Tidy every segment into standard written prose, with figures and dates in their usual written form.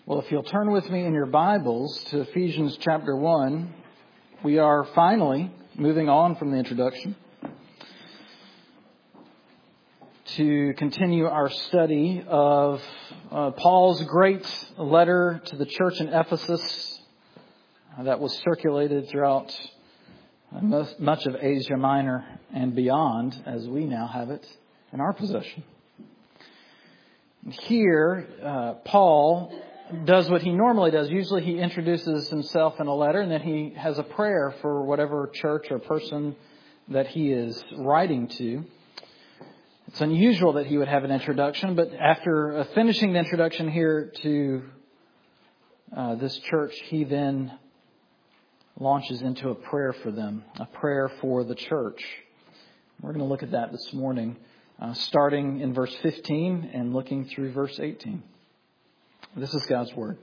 Well, if you'll turn with me in your Bibles to Ephesians chapter 1, we are finally moving on from the introduction to continue our study of Paul's great letter to the church in Ephesus that was circulated throughout much of Asia Minor and beyond, as we now have it in our possession. Here, Paul does what he normally does. Usually he introduces himself in a letter and then he has a prayer for whatever church or person that he is writing to. It's unusual that he would have an introduction, but after finishing the introduction here to this church, he then launches into a prayer for them, a prayer for the church. We're going to look at that this morning, starting in verse 15 and looking through verse 18. This is God's Word.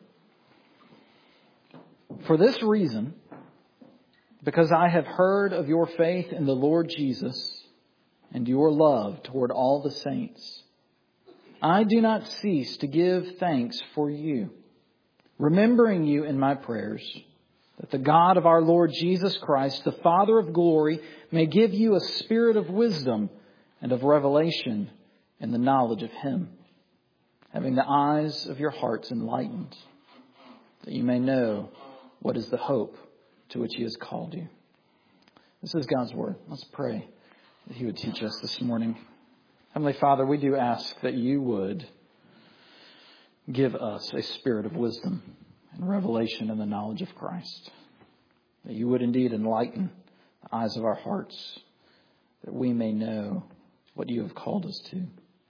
For this reason, because I have heard of your faith in the Lord Jesus and your love toward all the saints, I do not cease to give thanks for you, remembering you in my prayers, that the God of our Lord Jesus Christ, the Father of glory, may give you a spirit of wisdom and of revelation in the knowledge of Him, having the eyes of your hearts enlightened, that you may know what is the hope to which He has called you. This is God's Word. Let's pray that He would teach us this morning. Heavenly Father, we do ask that you would give us a spirit of wisdom and revelation in the knowledge of Christ, that you would indeed enlighten the eyes of our hearts, that we may know what you have called us to,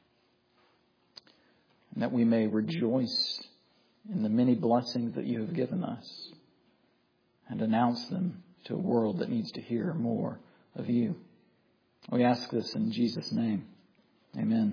and that we may rejoice in the many blessings that you have given us and announce them to a world that needs to hear more of you. We ask this in Jesus' name. Amen.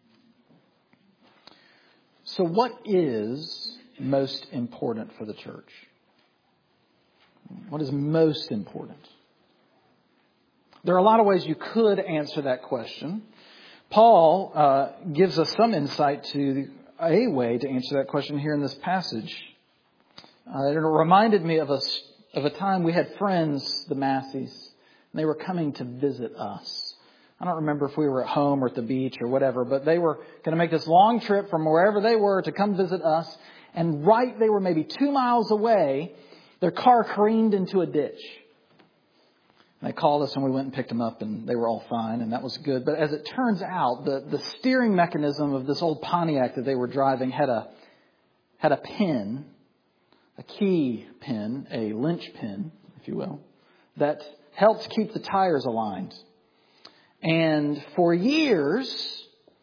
So what is most important for the church? What is most important? There are a lot of ways you could answer that question. Paul gives us some insight to a way to answer that question here in this passage. It reminded me of a time we had friends, the Masseys, and they were coming to visit us. I don't remember if we were at home or at the beach or whatever, but they were going to make this long trip from wherever they were to come visit us. And they were maybe 2 miles away, their car careened into a ditch. They called us and we went and picked them up and they were all fine and that was good. But as it turns out, the steering mechanism of this old Pontiac that they were driving had a pin, a key pin, a lynch pin, if you will, that helped keep the tires aligned. And for years,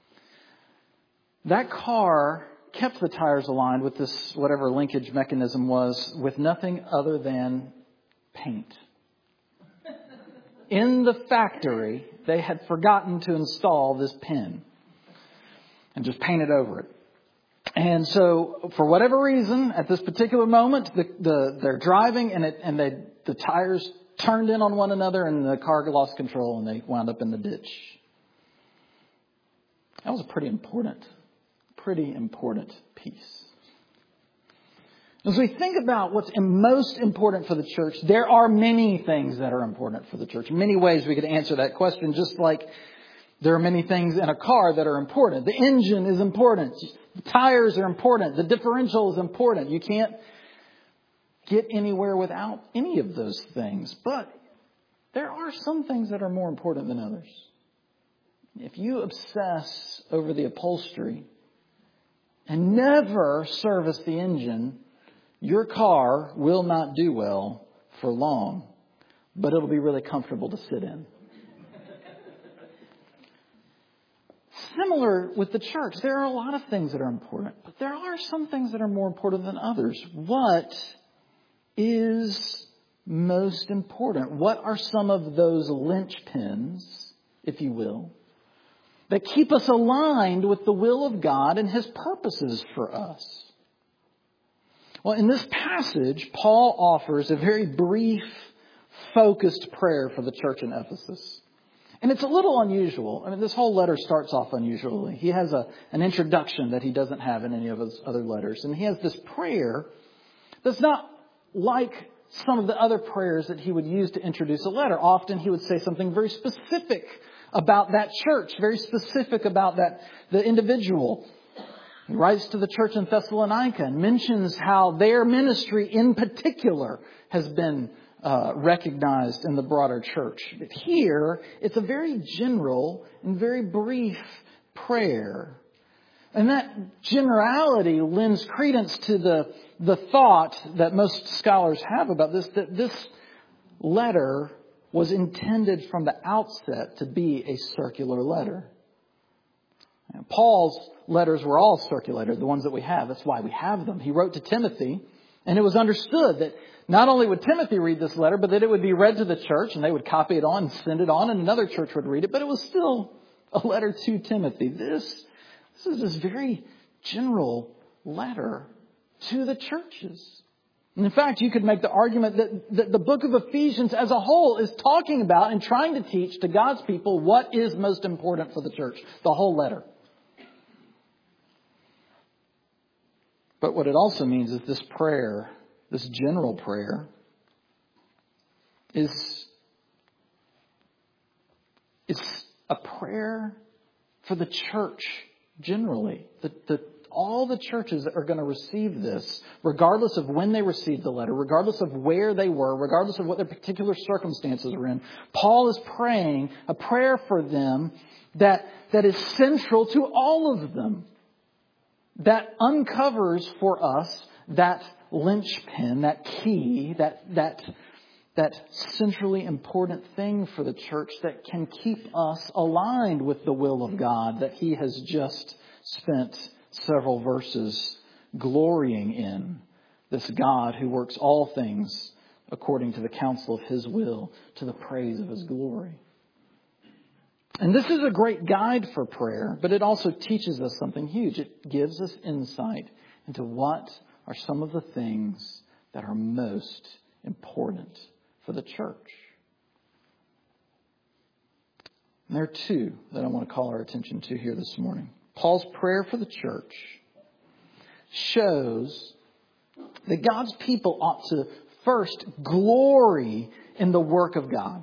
that car kept the tires aligned with this, whatever linkage mechanism was, with nothing other than paint. In the factory, they had forgotten to install this pin and just painted over it. And so, for whatever reason, at this particular moment, they're driving and the tires turned in on one another and the car lost control and they wound up in the ditch. That was a pretty important piece. As we think about what's most important for the church, there are many things that are important for the church. Many ways we could answer that question, just like there are many things in a car that are important. The engine is important. The tires are important. The differential is important. You can't get anywhere without any of those things. But there are some things that are more important than others. If you obsess over the upholstery and never service the engine, your car will not do well for long, but it'll be really comfortable to sit in. Similar with the church, there are a lot of things that are important, but there are some things that are more important than others. What is most important? What are some of those linchpins, if you will, that keep us aligned with the will of God and His purposes for us? Well, in this passage, Paul offers a very brief, focused prayer for the church in Ephesus. And it's a little unusual. I mean, this whole letter starts off unusually. He has an introduction that he doesn't have in any of his other letters. And he has this prayer that's not like some of the other prayers that he would use to introduce a letter. Often he would say something very specific about that church, very specific about the individual. He writes to the church in Thessalonica and mentions how their ministry in particular has been recognized in the broader church. But here, it's a very general and very brief prayer. And that generality lends credence to the thought that most scholars have about this, that this letter was intended from the outset to be a circular letter. And Paul's letters were all circulated, the ones that we have. That's why we have them. He wrote to Timothy, and it was understood that not only would Timothy read this letter, but that it would be read to the church, and they would copy it on and send it on, and another church would read it. But it was still a letter to Timothy. This is this very general letter to the churches. And in fact, you could make the argument that the book of Ephesians as a whole is talking about and trying to teach to God's people what is most important for the church. The whole letter. But what it also means is this prayer, this general prayer, is a prayer for the church generally. All the churches that are going to receive this, regardless of when they received the letter, regardless of where they were, regardless of what their particular circumstances were in, Paul is praying a prayer for them that is central to all of them. That uncovers for us that linchpin, that key, that centrally important thing for the church that can keep us aligned with the will of God that He has just spent several verses glorying in. This God who works all things according to the counsel of His will, to the praise of His glory. And this is a great guide for prayer, but it also teaches us something huge. It gives us insight into what are some of the things that are most important for the church. And there are two that I want to call our attention to here this morning. Paul's prayer for the church shows that God's people ought to first glory in the work of God.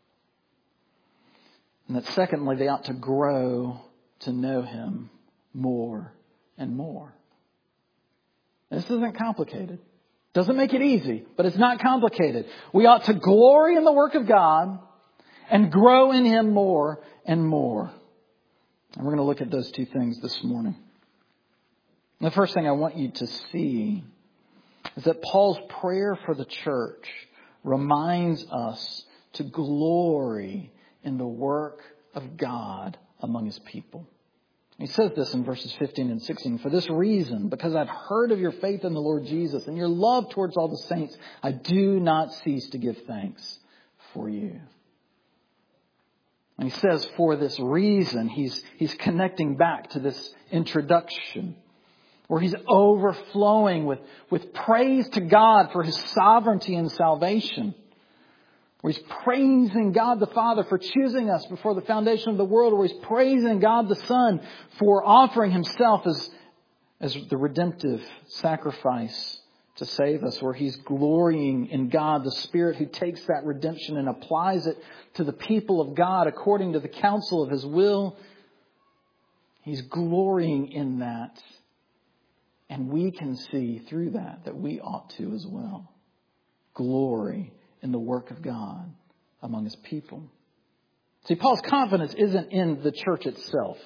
And that secondly, they ought to grow to know Him more and more. This isn't complicated. Doesn't make it easy, but it's not complicated. We ought to glory in the work of God and grow in Him more and more. And we're going to look at those two things this morning. The first thing I want you to see is that Paul's prayer for the church reminds us to glory in the work of God among His people. He says this in verses 15 and 16. For this reason, because I've heard of your faith in the Lord Jesus and your love towards all the saints, I do not cease to give thanks for you. And he says for this reason, he's connecting back to this introduction where he's overflowing with praise to God for His sovereignty and salvation. Where he's praising God the Father for choosing us before the foundation of the world. Where he's praising God the Son for offering Himself as the redemptive sacrifice to save us. Where he's glorying in God the Spirit who takes that redemption and applies it to the people of God according to the counsel of His will. He's glorying in that. And we can see through that we ought to as well. Glory in the work of God among His people. See, Paul's confidence isn't in the church itself.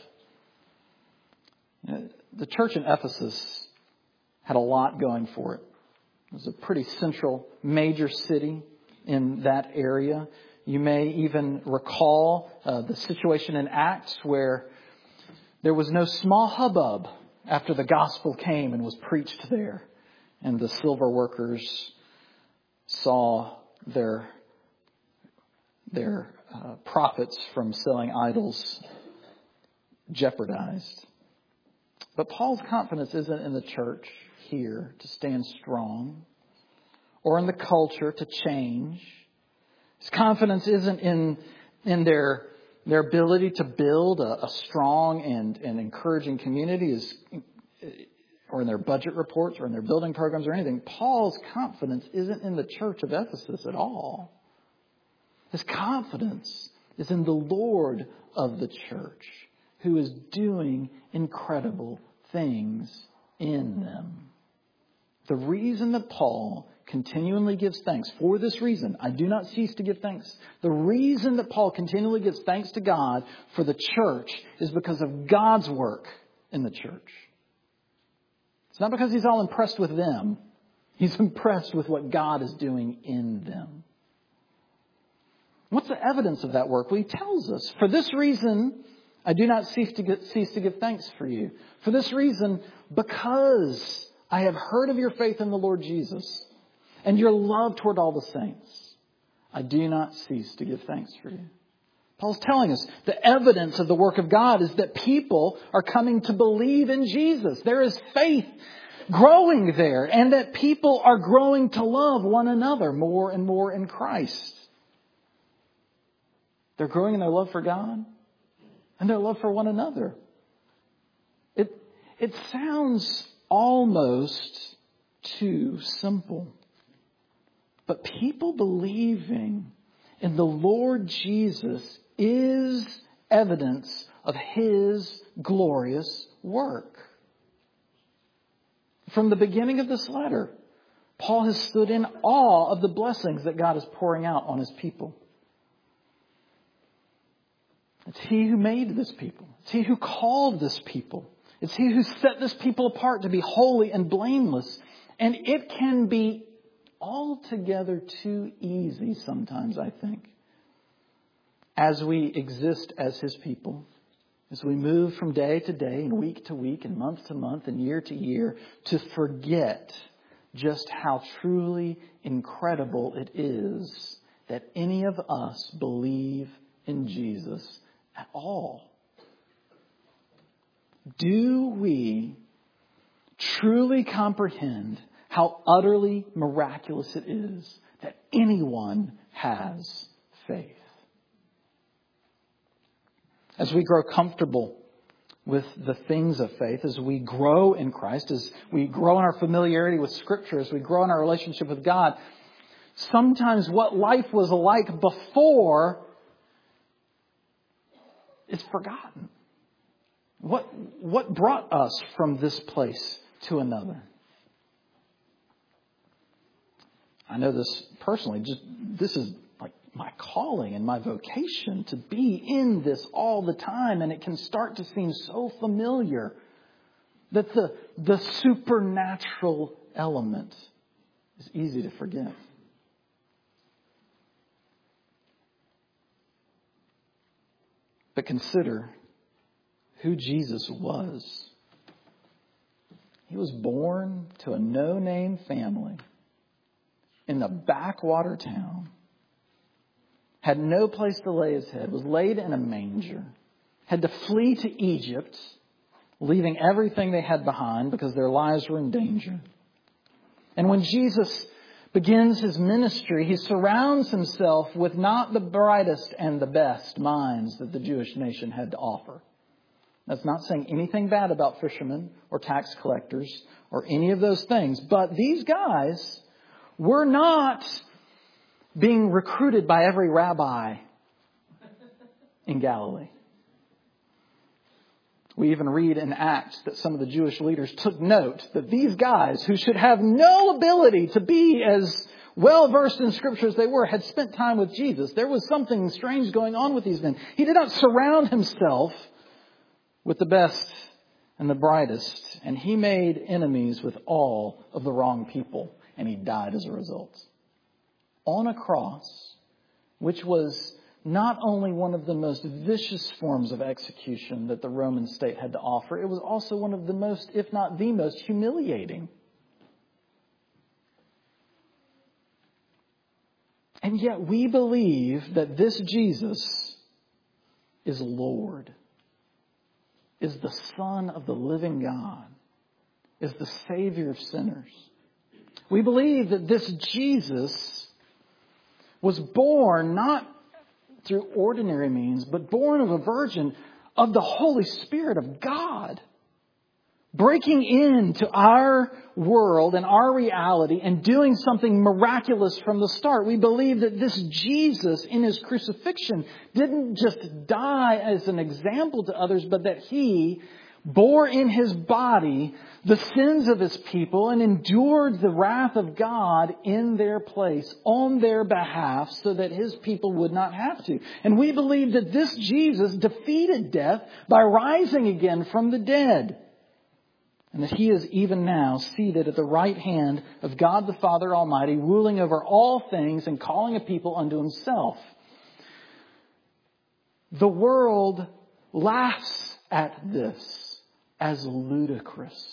The church in Ephesus had a lot going for it. It was a pretty central, major city in that area. You may even recall the situation in Acts where there was no small hubbub after the gospel came and was preached there. And the silver workers saw their profits from selling idols jeopardized. But Paul's confidence isn't in the church here to stand strong or in the culture to change. His confidence isn't in their their ability to build a strong and encouraging community or in their budget reports or in their building programs or anything. Paul's confidence isn't in the church of Ephesus at all. His confidence is in the Lord of the church, who is doing incredible things in them. The reason that Paul continually gives thanks, for this reason, I do not cease to give thanks. The reason that Paul continually gives thanks to God for the church is because of God's work in the church. It's not because he's all impressed with them. He's impressed with what God is doing in them. What's the evidence of that work? Well, he tells us, for this reason, I do not cease to give thanks for you. For this reason, because I have heard of your faith in the Lord Jesus and your love toward all the saints, I do not cease to give thanks for you. Paul's telling us the evidence of the work of God is that people are coming to believe in Jesus. There is faith growing there, and that people are growing to love one another more and more in Christ. They're growing in their love for God and their love for one another. It sounds almost too simple. But people believing in the Lord Jesus is evidence of His glorious work. From the beginning of this letter, Paul has stood in awe of the blessings that God is pouring out on His people. It's He who made this people. It's He who called this people. It's He who set this people apart to be holy and blameless. And it can be altogether too easy sometimes, I think, as we exist as His people, as we move from day to day and week to week and month to month and year to year, to forget just how truly incredible it is that any of us believe in Jesus at all. Do we truly comprehend how utterly miraculous it is that anyone has faith? As we grow comfortable with the things of faith, as we grow in Christ, as we grow in our familiarity with Scripture, as we grow in our relationship with God, sometimes what life was like before is forgotten. What brought us from this place to another? I know this personally. This is like my calling and my vocation to be in this all the time. And it can start to seem so familiar that the supernatural element is easy to forget. But consider who Jesus was. He was born to a no-name family in the backwater town, had no place to lay his head, was laid in a manger, had to flee to Egypt, leaving everything they had behind because their lives were in danger. And when Jesus begins His ministry, He surrounds Himself with not the brightest and the best minds that the Jewish nation had to offer. That's not saying anything bad about fishermen or tax collectors or any of those things. But these guys were not being recruited by every rabbi in Galilee. We even read in Acts that some of the Jewish leaders took note that these guys, who should have no ability to be as well versed in Scripture as they were, had spent time with Jesus. There was something strange going on with these men. He did not surround Himself with the best and the brightest, and He made enemies with all of the wrong people, and He died as a result. On a cross, which was not only one of the most vicious forms of execution that the Roman state had to offer, it was also one of the most, if not the most, humiliating. And yet we believe that this Jesus is Lord, is the Son of the living God, is the Savior of sinners. We believe that this Jesus was born not through ordinary means, but born of a virgin, of the Holy Spirit of God, breaking into our world and our reality and doing something miraculous from the start. We believe that this Jesus in his crucifixion didn't just die as an example to others, but that he bore in his body the sins of his people and endured the wrath of God in their place, on their behalf, so that his people would not have to. And we believe that this Jesus defeated death by rising again from the dead. And that he is even now seated at the right hand of God the Father Almighty, ruling over all things and calling a people unto himself. The world laughs at this as ludicrous.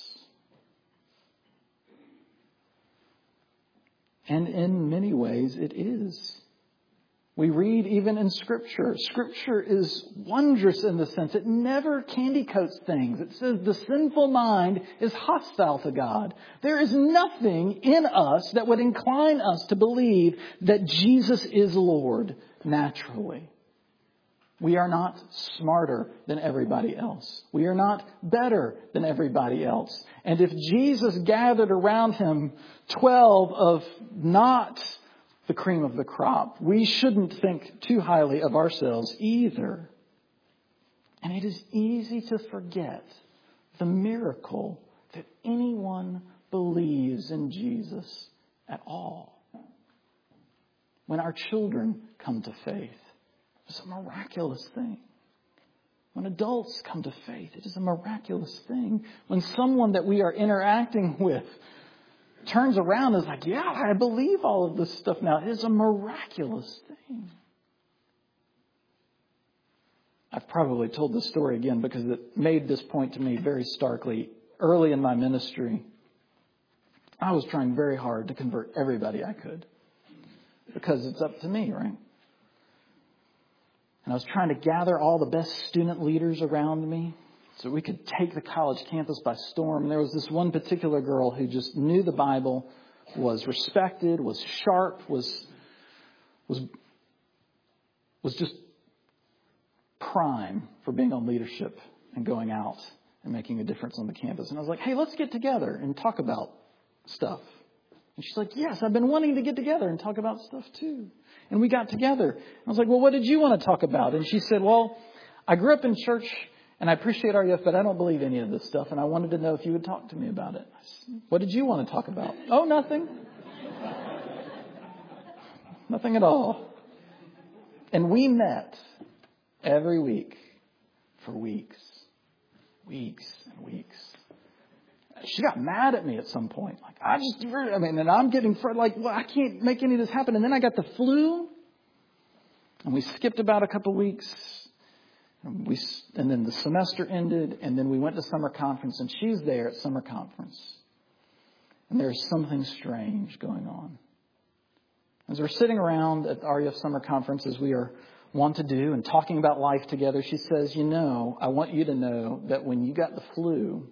And in many ways it is. We read even in Scripture. Scripture is wondrous in the sense it never candy coats things. It says the sinful mind is hostile to God. There is nothing in us that would incline us to believe that Jesus is Lord naturally. We are not smarter than everybody else. We are not better than everybody else. And if Jesus gathered around him 12 of not the cream of the crop, we shouldn't think too highly of ourselves either. And it is easy to forget the miracle that anyone believes in Jesus at all. When our children come to faith, it's a miraculous thing. When adults come to faith, it is a miraculous thing. When someone that we are interacting with turns around and is like, yeah, I believe all of this stuff now. It is a miraculous thing. I've probably told this story again because it made this point to me very starkly. Early in my ministry, I was trying very hard to convert everybody I could because it's up to me, right? And I was trying to gather all the best student leaders around me so we could take the college campus by storm. And there was this one particular girl who just knew the Bible, was respected, was sharp, was just prime for being on leadership and going out and making a difference on the campus. And I was like, hey, let's get together and talk about stuff. And she's like, yes, I've been wanting to get together and talk about stuff too. And we got together. I was like, well, what did you want to talk about? And she said, well, I grew up in church and I appreciate RUF, but I don't believe any of this stuff. And I wanted to know if you would talk to me about it. I said, what did you want to talk about? Oh, nothing. Nothing at all. And we met every week for weeks and weeks. She got mad at me at some point. Like, and I'm getting like, well, I can't make any of this happen. And then I got the flu and we skipped about a couple weeks. And then the semester ended and then we went to summer conference and she's there at summer conference. And there's something strange going on. As we're sitting around at the RUF summer conference, as we are wont to do and talking about life together, she says, I want you to know that when you got the flu,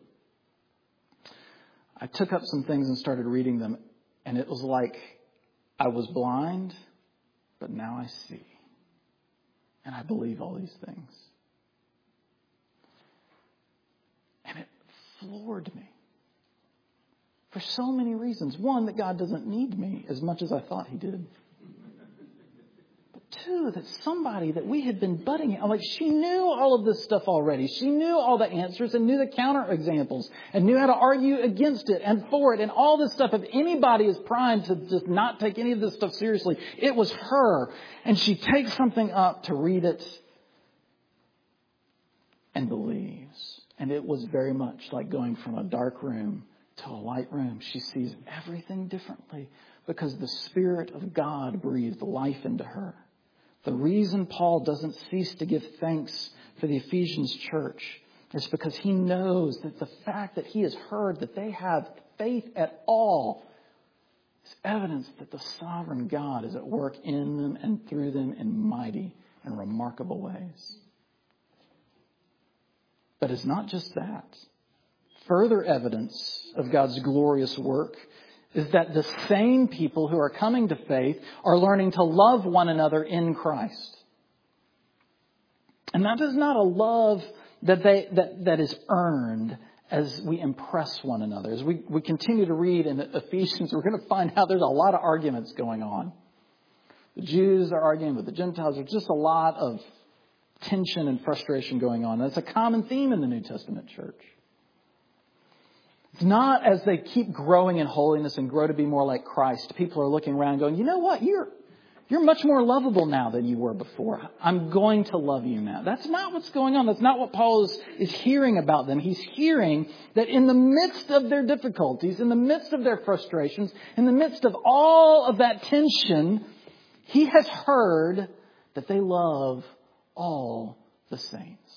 I took up some things and started reading them, and it was like I was blind, but now I see. And I believe all these things. And it floored me. For so many reasons. One, that God doesn't need me as much as I thought he did. Two, that somebody that we had been butting, like she knew all of this stuff already. She knew all the answers and knew the counter examples and knew how to argue against it and for it and all this stuff. If anybody is primed to just not take any of this stuff seriously, it was her. And she takes something up to read it and believes. And it was very much like going from a dark room to a light room. She sees everything differently because the Spirit of God breathed life into her. The reason Paul doesn't cease to give thanks for the Ephesians church is because he knows that the fact that he has heard that they have faith at all is evidence that the sovereign God is at work in them and through them in mighty and remarkable ways. But it's not just that. Further evidence of God's glorious work is that the same people who are coming to faith are learning to love one another in Christ. And that is not a love that is earned as we impress one another. As we continue to read in Ephesians, we're going to find out there's a lot of arguments going on. The Jews are arguing with the Gentiles. There's just a lot of tension and frustration going on. That's a common theme in the New Testament church. It's not as they keep growing in holiness and grow to be more like Christ. People are looking around going, you know what? You're much more lovable now than you were before. I'm going to love you now. That's not what's going on. That's not what Paul is hearing about them. He's hearing that in the midst of their difficulties, in the midst of their frustrations, in the midst of all of that tension, he has heard that they love all the saints.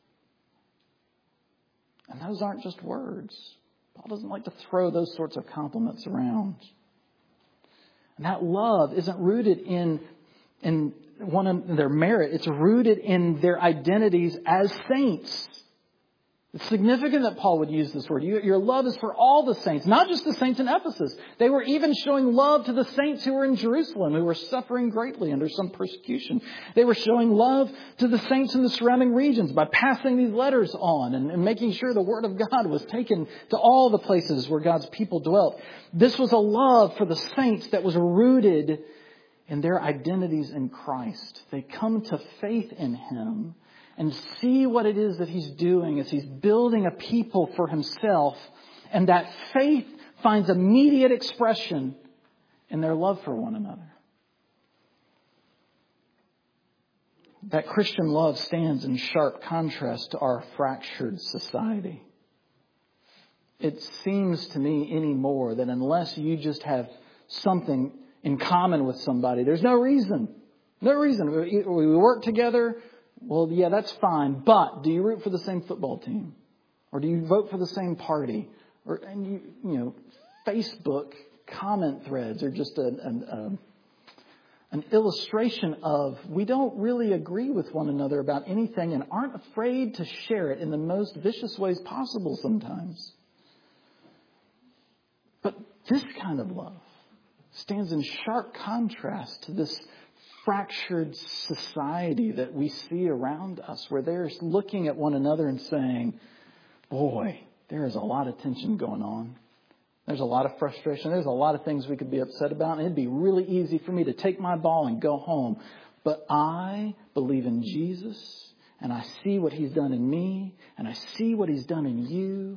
And those aren't just words. Paul doesn't like to throw those sorts of compliments around. And that love isn't rooted in one of their merit. It's rooted in their identities as saints. It's significant that Paul would use this word. Your love is for all the saints, not just the saints in Ephesus. They were even showing love to the saints who were in Jerusalem, who were suffering greatly under some persecution. They were showing love to the saints in the surrounding regions by passing these letters on and making sure the word of God was taken to all the places where God's people dwelt. This was a love for the saints that was rooted in their identities in Christ. They come to faith in Him and see what it is that He's doing as He's building a people for Himself. And that faith finds immediate expression in their love for one another. That Christian love stands in sharp contrast to our fractured society. It seems to me anymore that unless you just have something in common with somebody, there's no reason. No reason. We work together. Well, yeah, that's fine. But do you root for the same football team? Or do you vote for the same party? Facebook comment threads are just an illustration of we don't really agree with one another about anything and aren't afraid to share it in the most vicious ways possible sometimes. But this kind of love stands in sharp contrast to this fractured society that we see around us, where they're looking at one another and saying, boy, there is a lot of tension going on. There's a lot of frustration. There's a lot of things we could be upset about. And it'd be really easy for me to take my ball and go home. But I believe in Jesus, and I see what He's done in me, and I see what He's done in you.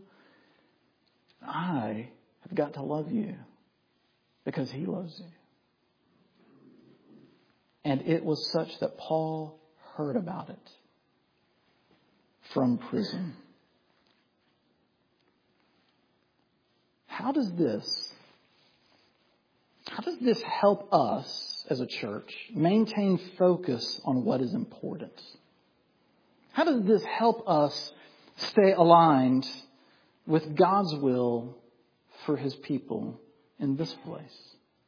I have got to love you because He loves you. And it was such that Paul heard about it from prison. How does this help us as a church maintain focus on what is important? How does this help us stay aligned with God's will for His people in this place?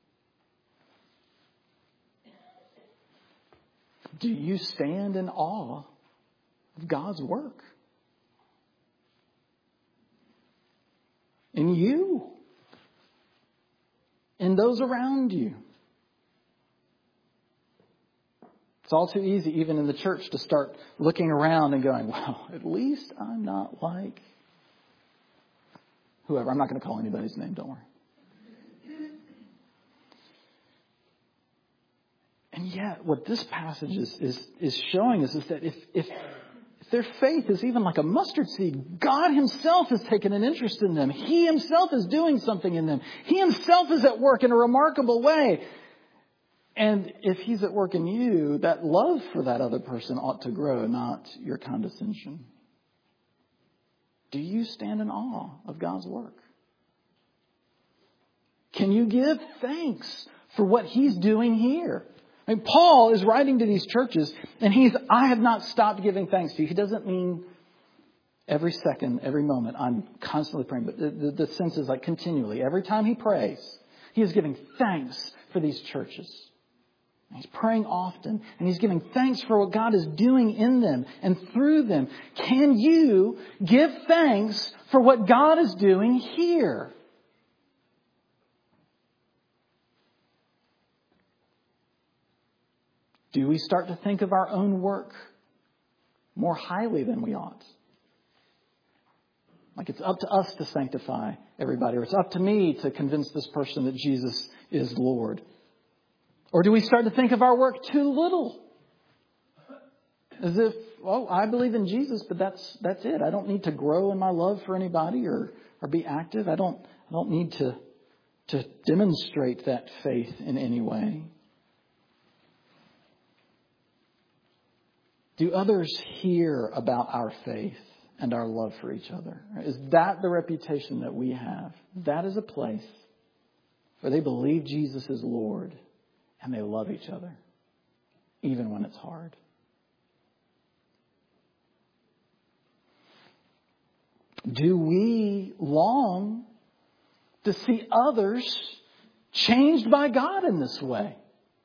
Do you stand in awe of God's work? In you? In those around you? It's all too easy, even in the church, to start looking around and going, well, at least I'm not like whoever. I'm not going to call anybody's name, don't worry. And yet, what this passage is showing us is that if their faith is even like a mustard seed, God Himself has taken an interest in them. He Himself is doing something in them. He Himself is at work in a remarkable way. And if He's at work in you, that love for that other person ought to grow, not your condescension. Do you stand in awe of God's work? Can you give thanks for what He's doing here? I mean, Paul is writing to these churches and I have not stopped giving thanks to you. He doesn't mean every second, every moment. I'm constantly praying. But the sense is like continually. Every time he prays, he is giving thanks for these churches. He's praying often and he's giving thanks for what God is doing in them and through them. Can you give thanks for what God is doing here? Do we start to think of our own work more highly than we ought. Like it's up to us to sanctify everybody, or it's up to me to convince this person that Jesus is Lord. Or do we start to think of our work too little? As if, well, I believe in Jesus, but that's it. I don't need to grow in my love for anybody or be active. I don't need to demonstrate that faith in any way. Do others hear about our faith and our love for each other? Is that the reputation that we have? That is a place where they believe Jesus is Lord and they love each other, even when it's hard. Do we long to see others changed by God in this way?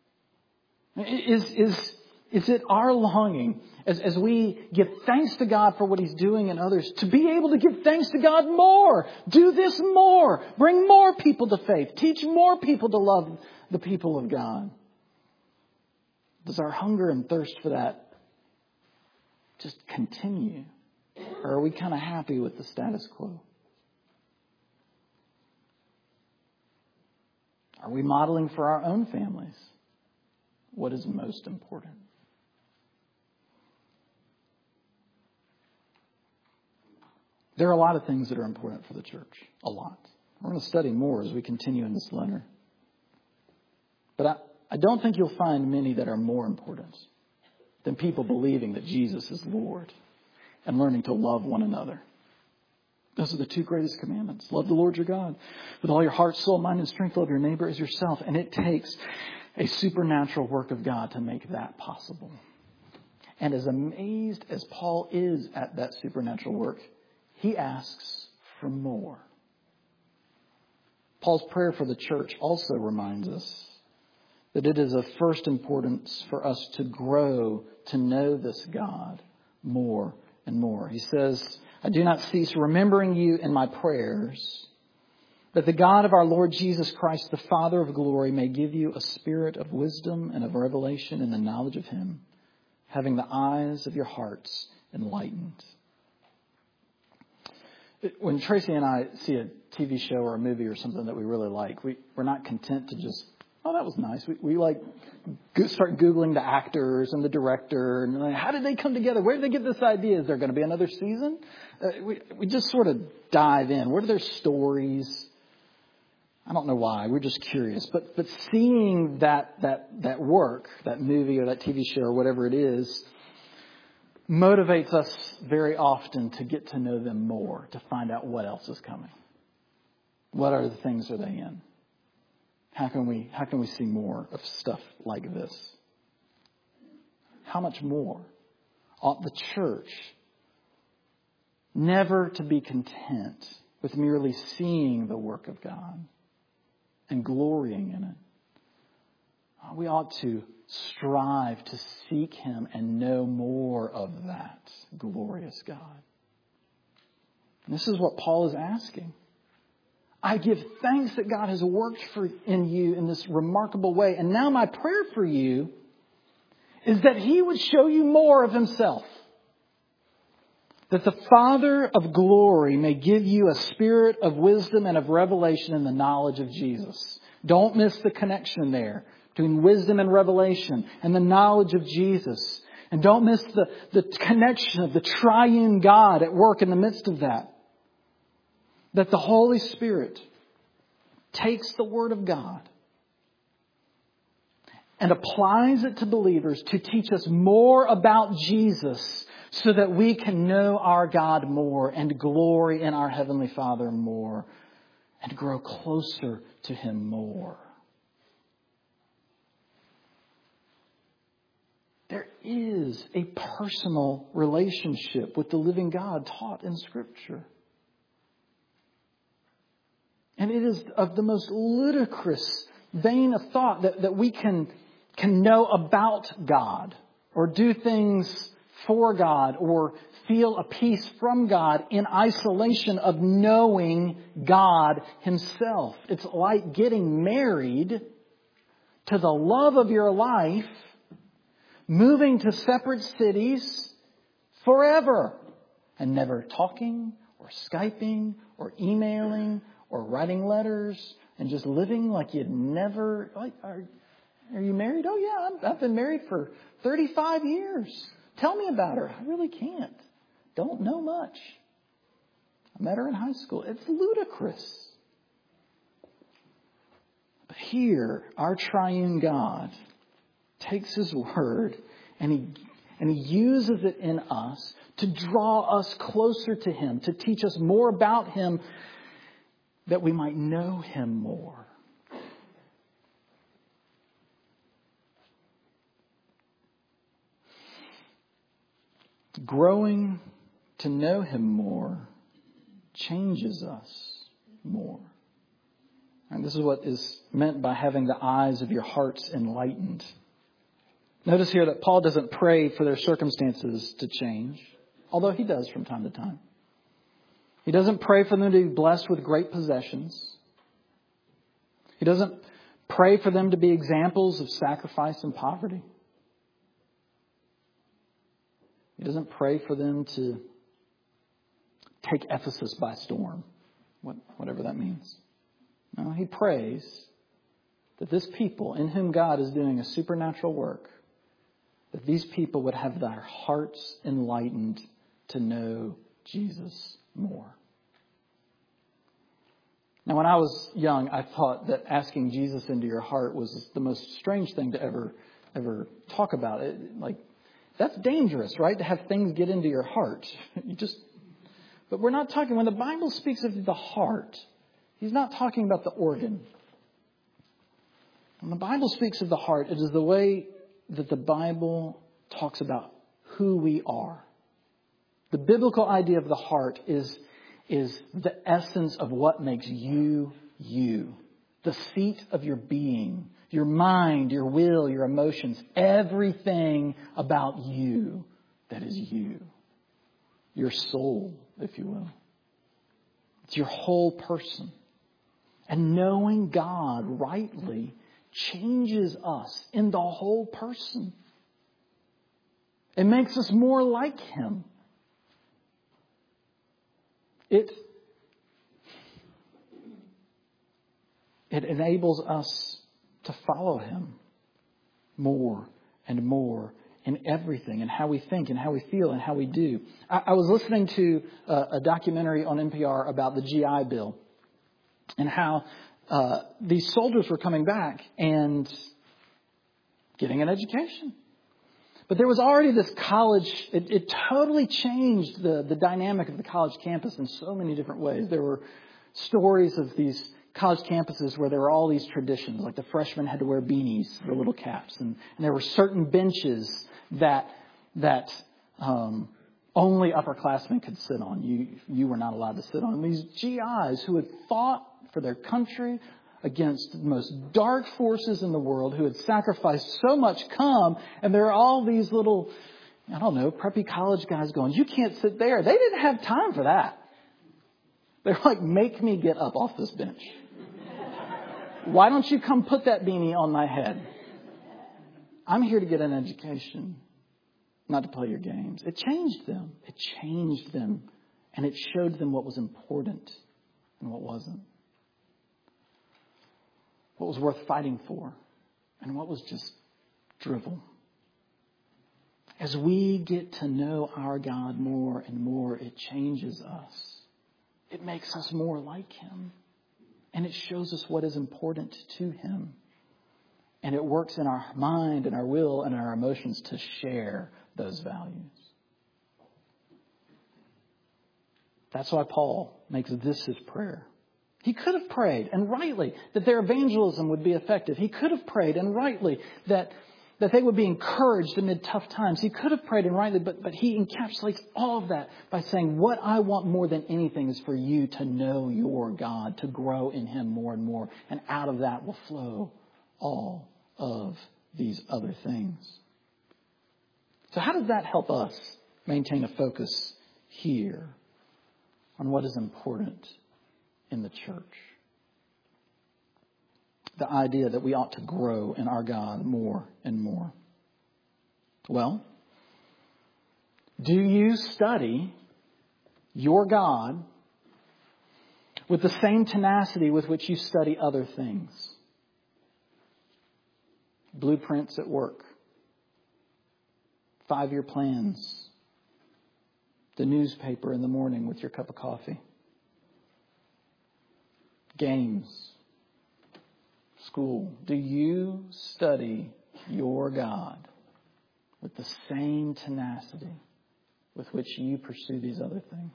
Is it our longing as we give thanks to God for what He's doing in others to be able to give thanks to God more? Do this more. Bring more people to faith. Teach more people to love the people of God. Does our hunger and thirst for that just continue? Or are we kind of happy with the status quo? Are we modeling for our own families what is most important? There are a lot of things that are important for the church. A lot. We're going to study more as we continue in this letter. But I don't think you'll find many that are more important than people believing that Jesus is Lord and learning to love one another. Those are the two greatest commandments. Love the Lord your God with all your heart, soul, mind, and strength. Love your neighbor as yourself. And it takes a supernatural work of God to make that possible. And as amazed as Paul is at that supernatural work, he asks for more. Paul's prayer for the church also reminds us that it is of first importance for us to grow to know this God more and more. He says, I do not cease remembering you in my prayers, that the God of our Lord Jesus Christ, the Father of glory, may give you a spirit of wisdom and of revelation in the knowledge of Him, having the eyes of your hearts enlightened. When Tracy and I see a TV show or a movie or something that we really like, we're not content to just, oh, that was nice. We start Googling the actors and the director and like, how did they come together? Where did they get this idea? Is there going to be another season? We just sort of dive in. What are their stories? I don't know why. We're just curious. But seeing that work, that movie or that TV show or whatever it is, motivates us very often to get to know them more, to find out what else is coming. What other things are they in? How can we see more of stuff like this? How much more ought the church never to be content with merely seeing the work of God and glorying in it? We ought to strive to seek Him and know more of that glorious God. And this is what Paul is asking. I give thanks that God has worked in you in this remarkable way. And now my prayer for you is that He would show you more of Himself. That the Father of glory may give you a spirit of wisdom and of revelation in the knowledge of Jesus. Don't miss the connection there between wisdom and revelation and the knowledge of Jesus. And don't miss the connection of the triune God at work in the midst of that. That the Holy Spirit takes the Word of God and applies it to believers to teach us more about Jesus so that we can know our God more and glory in our Heavenly Father more and grow closer to Him more. There is a personal relationship with the living God taught in Scripture. And it is of the most ludicrous vein of thought that we can know about God or do things for God or feel a peace from God in isolation of knowing God Himself. It's like getting married to the love of your life, moving to separate cities, forever, and never talking or Skyping or emailing or writing letters and just living like you'd never, like, are you married? Oh yeah, I've been married for 35 years. Tell me about her. I really can't. Don't know much. I met her in high school. It's ludicrous. But here, our triune God takes His word and He uses it in us to draw us closer to Him, to teach us more about Him, that we might know Him more. Growing to know Him more changes us more. And this is what is meant by having the eyes of your hearts enlightened. Notice here that Paul doesn't pray for their circumstances to change, although he does from time to time. He doesn't pray for them to be blessed with great possessions. He doesn't pray for them to be examples of sacrifice and poverty. He doesn't pray for them to take Ephesus by storm, whatever that means. No, he prays that this people in whom God is doing a supernatural work, that these people would have their hearts enlightened to know Jesus more. Now, when I was young, I thought that asking Jesus into your heart was the most strange thing to ever talk about. That's dangerous, right? To have things get into your heart. But we're not talking, when the Bible speaks of the heart, He's not talking about the organ. When the Bible speaks of the heart, it is the way that the Bible talks about who we are. The biblical idea of the heart is the essence of what makes you, you. The seat of your being, your mind, your will, your emotions, everything about you that is you. Your soul, if you will. It's your whole person. And knowing God rightly changes us in the whole person. It makes us more like Him. It enables us to follow Him more and more in everything, and how we think and how we feel and how we do. I was listening to a documentary on NPR about the GI Bill and how these soldiers were coming back and getting an education. But there was already this college, it totally changed the dynamic of the college campus in so many different ways. There were stories of these college campuses where there were all these traditions, like the freshmen had to wear beanies, their little caps, and there were certain benches that only upperclassmen could sit on. You were not allowed to sit on. And these GIs who had fought for their country against the most dark forces in the world, who had sacrificed so much, come, and there are all these little, preppy college guys going, you can't sit there. They didn't have time for that. They're like, make me get up off this bench. Why don't you come put that beanie on my head? I'm here to get an education, not to play your games. It changed them. It changed them. And it showed them what was important and what wasn't. What was worth fighting for and what was just drivel. As we get to know our God more and more, it changes us. It makes us more like Him. And it shows us what is important to Him. And it works in our mind and our will and our emotions to share those values. That's why Paul makes this his prayer. He could have prayed, and rightly, that their evangelism would be effective. He could have prayed, and rightly, that they would be encouraged amid tough times. He could have prayed, and rightly, but he encapsulates all of that by saying, what I want more than anything is for you to know your God, to grow in Him more and more. And out of that will flow all of these other things. So how does that help us maintain a focus here on what is important in the church? The idea that we ought to grow in our God more and more. Well, Do you study your God with the same tenacity with which you study other things? Blueprints at work, 5-year plans, the newspaper in the morning with your cup of coffee, games, school. Do you study your God with the same tenacity with which you pursue these other things?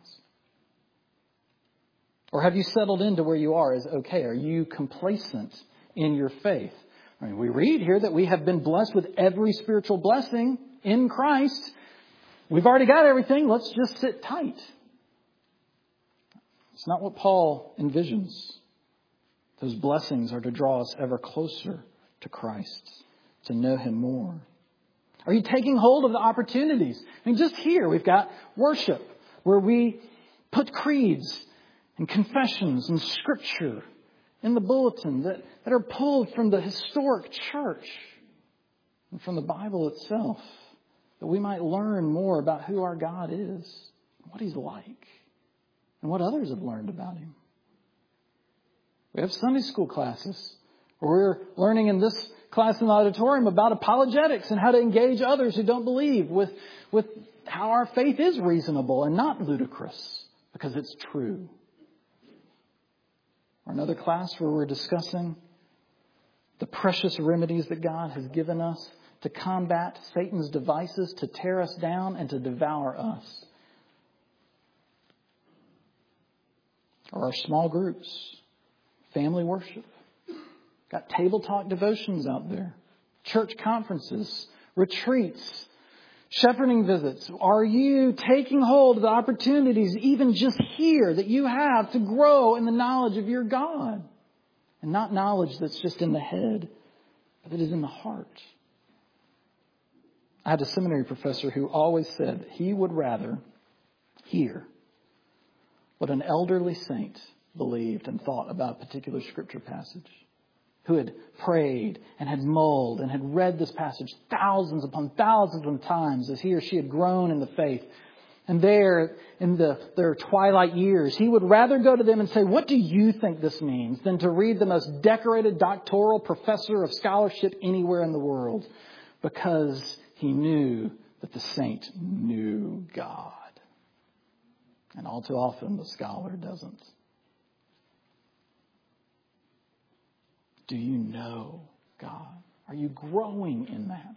Or have you settled into where you are as okay? Are you complacent in your faith? I mean, we read here that we have been blessed with every spiritual blessing in Christ. We've already got everything. Let's just sit tight. It's not what Paul envisions. Those blessings are to draw us ever closer to Christ, to know Him more. Are you taking hold of the opportunities? I mean, just here we've got worship where we put creeds and confessions and scripture in the bulletin that are pulled from the historic church and from the Bible itself, that we might learn more about who our God is, what He's like, and what others have learned about Him. We have Sunday school classes where we're learning in this class in the auditorium about apologetics and how to engage others who don't believe with how our faith is reasonable and not ludicrous because it's true. Or another class where we're discussing the precious remedies that God has given us to combat Satan's devices to tear us down and to devour us. Or our small groups, family worship. Got table talk devotions out there, church conferences, retreats, shepherding visits. Are you taking hold of the opportunities even just here that you have to grow in the knowledge of your God? And not knowledge that's just in the head, but that is in the heart. I had a seminary professor who always said he would rather hear what an elderly saint believed and thought about a particular scripture passage, who had prayed and had mulled and had read this passage thousands upon thousands of times as he or she had grown in the faith. And there, in their twilight years, he would rather go to them and say, "What do you think this means?" than to read the most decorated doctoral professor of scholarship anywhere in the world, because he knew that the saint knew God. And all too often, the scholar doesn't. Do you know God? Are you growing in that?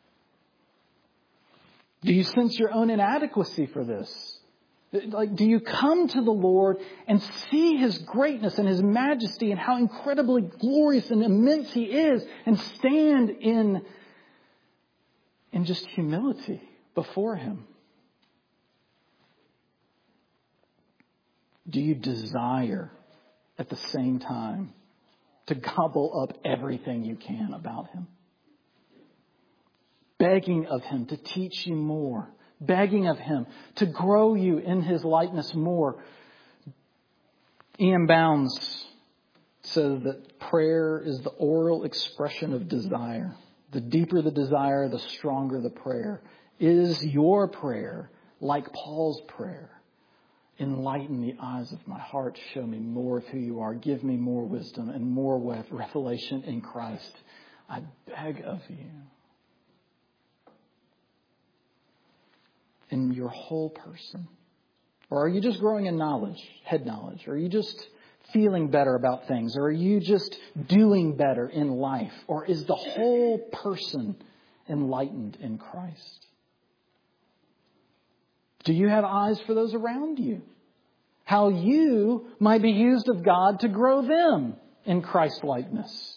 Do you sense your own inadequacy for this? Like, do you come to the Lord and see His greatness and His majesty and how incredibly glorious and immense He is, and stand in just humility before Him? Do you desire at the same time to gobble up everything you can about Him? Begging of Him to teach you more. Begging of Him to grow you in His likeness more. E.M. Bounds says that prayer is the oral expression of desire. The deeper the desire, the stronger the prayer. Is your prayer like Paul's prayer? Enlighten the eyes of my heart. Show me more of who you are. Give me more wisdom and more revelation in Christ. I beg of you. In your whole person? Or are you just growing in knowledge, head knowledge? Or are you just feeling better about things? Or are you just doing better in life? Or is the whole person enlightened in Christ? Do you have eyes for those around you? How you might be used of God to grow them in Christ-likeness.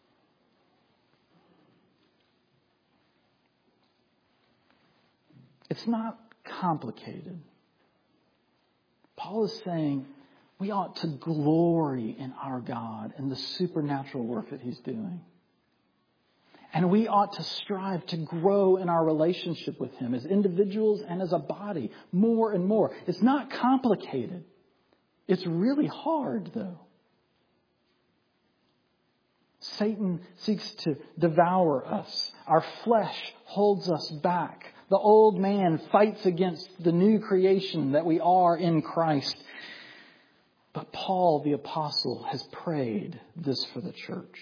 It's not complicated. Paul is saying we ought to glory in our God and the supernatural work that He's doing. And we ought to strive to grow in our relationship with Him as individuals and as a body more and more. It's not complicated. It's really hard, though. Satan seeks to devour us. Our flesh holds us back. The old man fights against the new creation that we are in Christ. But Paul, the apostle, has prayed this for the church.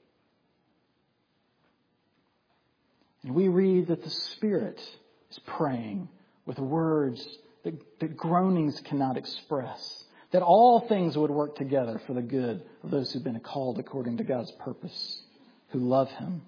And we read that the Spirit is praying with words that groanings cannot express. That all things would work together for the good of those who've been called according to God's purpose, who love Him.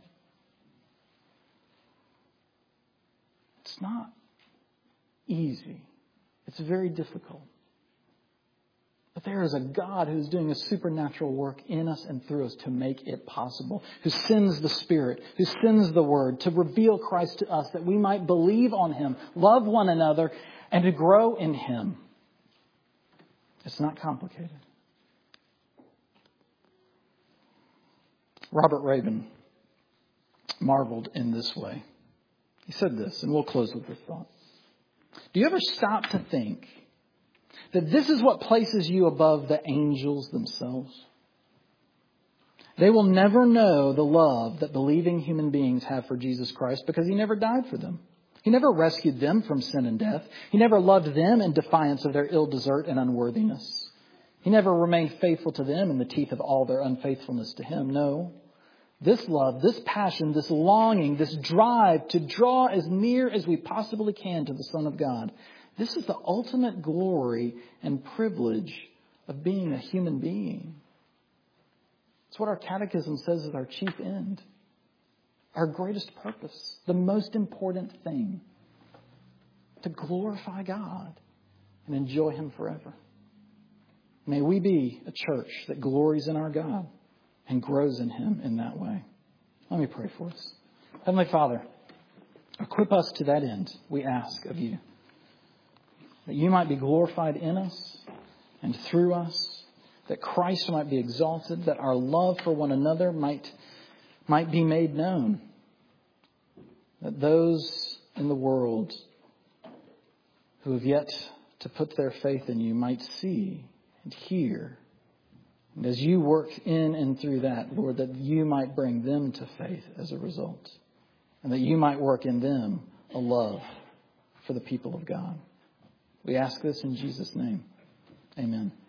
It's not easy. It's very difficult. But there is a God who's doing a supernatural work in us and through us to make it possible, who sends the Spirit, who sends the Word to reveal Christ to us that we might believe on Him, love one another, and to grow in Him. It's not complicated. Robert Rabin marveled in this way. He said this, and we'll close with this thought. Do you ever stop to think that this is what places you above the angels themselves? They will never know the love that believing human beings have for Jesus Christ because He never died for them. He never rescued them from sin and death. He never loved them in defiance of their ill desert and unworthiness. He never remained faithful to them in the teeth of all their unfaithfulness to Him. No. This love, this passion, this longing, this drive to draw as near as we possibly can to the Son of God. This is the ultimate glory and privilege of being a human being. It's what our catechism says is our chief end. Our greatest purpose, the most important thing, to glorify God and enjoy Him forever. May we be a church that glories in our God and grows in Him in that way. Let me pray for us. Heavenly Father, equip us to that end, we ask of You. That You might be glorified in us and through us, that Christ might be exalted, that our love for one another might be made known. That those in the world who have yet to put their faith in You might see and hear. And as You work in and through that, Lord, that You might bring them to faith as a result. And that You might work in them a love for the people of God. We ask this in Jesus' name. Amen.